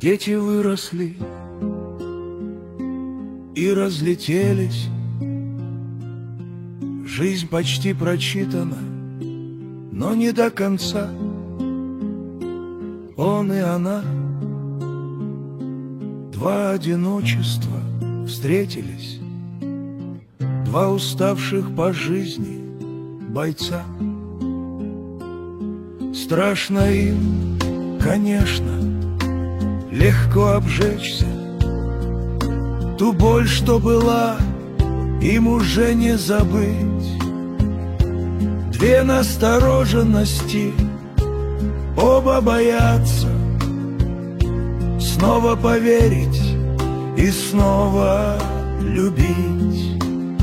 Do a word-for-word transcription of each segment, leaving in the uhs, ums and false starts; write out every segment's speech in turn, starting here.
Дети выросли и разлетелись. Жизнь почти прочитана, но не до конца. Он и она, два одиночества встретились, два уставших по жизни бойца. Страшно им, конечно, легко обжечься. Ту боль, что была, им уже не забыть. Две настороженности, оба боятся снова поверить и снова любить.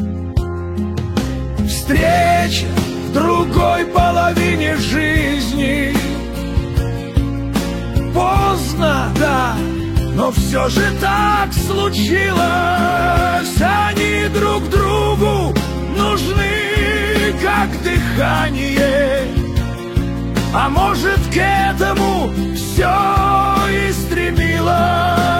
Встреча в другой половине жизни. Поздно, да, но все же так случилось. Они друг другу нужны, как дыхание. А может, к этому все и стремилось.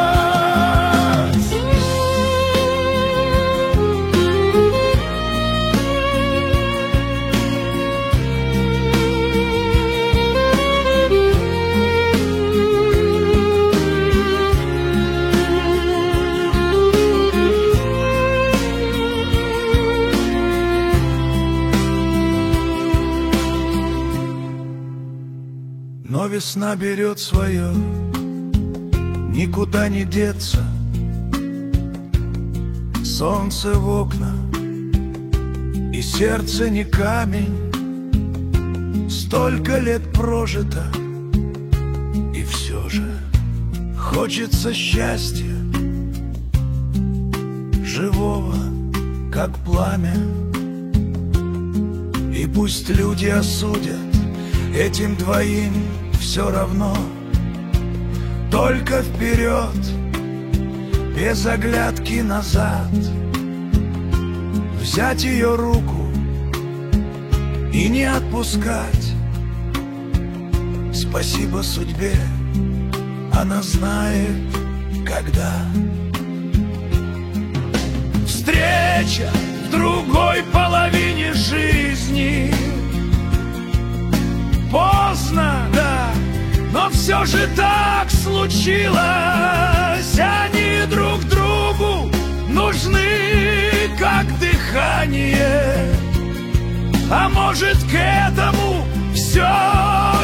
Но весна берет свое, никуда не деться. Солнце в окна, и сердце не камень. Столько лет прожито, и все же хочется счастья, живого, как пламя. И пусть люди осудят, этим двоим все равно. Только вперед, без оглядки назад. Взять ее руку и не отпускать. Спасибо судьбе, она знает, когда. Встреча в другой половине жизни. Поздно, да, но все же так случилось. Они друг другу нужны, как дыхание. А может, к этому все